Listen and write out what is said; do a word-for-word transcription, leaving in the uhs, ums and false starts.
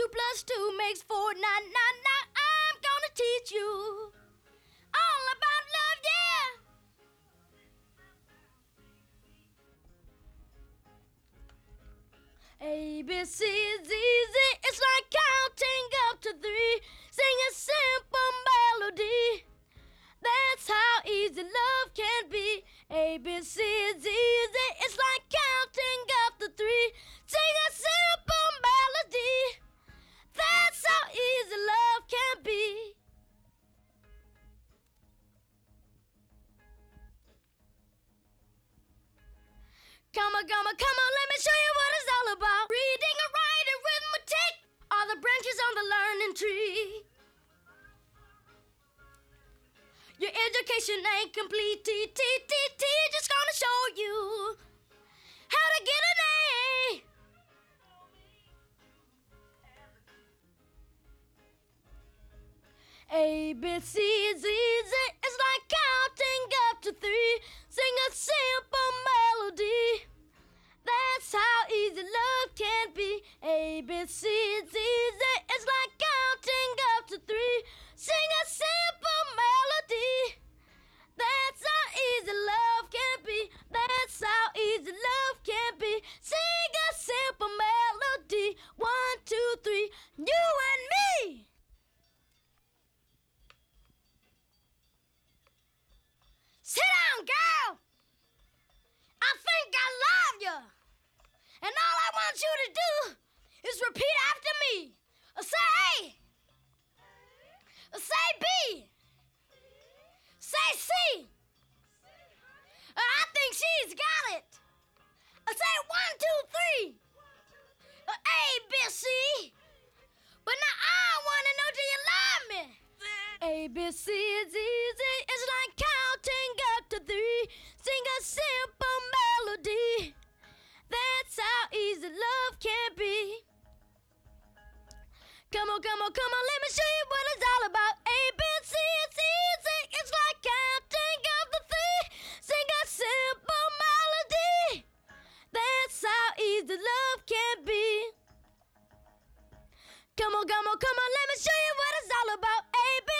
Two plus two makes four. Now, now, now, I'm gonna teach you all about love, yeah. A, B, C is easy. It's like counting up to three. Sing a simple melody. That's how easy love can be. A, B, C is easy. It's like counting up to three. Sing a simple melody. That's how easy love can be. Come on, come on, come on, let me show you what it's all about. Reading and writing, arithmetic are the branches on the learning tree. Your education ain't complete. T, T, T, T, just gonna show you how to get an A. A, B, C is easy. It's like counting up to three. Sing a simple melody. That's how easy love can be. A, B, C is easy. It's like counting up to three. Sing a simple melody. That's how easy love can be. That's how easy love can be. Sing a simple melody. One, two, three. You and me. Sit down, girl. I think I love you. And all I want you to do is repeat after me. Say A. Say B. Say C. I think she's got it. Say one, two, three. A, B, C. But now I want to know, do you love me? A, B, C is easy. It's like counting up to three. Sing a simple melody. That's how easy love can be. Come on, come on, come on, let me show you what it's all about. A, B, C, it's easy. It's like counting up to three. Sing a simple melody. That's how easy love can be. Come on, come on, come on, let me show you what it's all about. A, B,